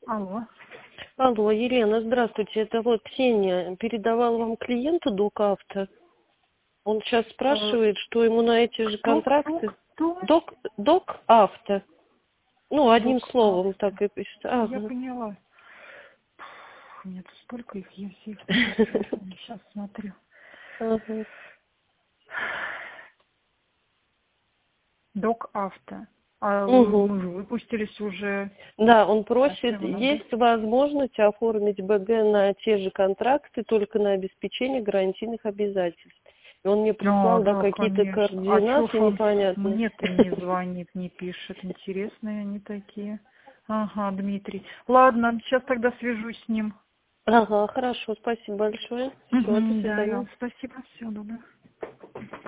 Алло. Алло, Елена, здравствуйте. Это вот Ксения передавала вам клиенту Док Авто. Он сейчас спрашивает, что ему на эти же контракты... Кто? Док Авто. Ну, одним Док словом Авто. так и пишет. Я Ага. поняла. Нет, столько их, я все их сейчас смотрю. Ага. Док Авто. А Угу. мы же выпустились уже. Да, он просит, Зачем надо? есть возможность оформить БГ на те же контракты, только на обеспечение гарантийных обязательств. И он мне прислал, да, Да, какие-то конечно. А чё ж координаты он непонятные. мне-то не звонит, не пишет? Интересные они такие. Ага, Дмитрий. Ладно, сейчас тогда свяжусь с ним. Ага, хорошо, спасибо большое. Все, до Да, свидания. Иван, спасибо. Всего доброго.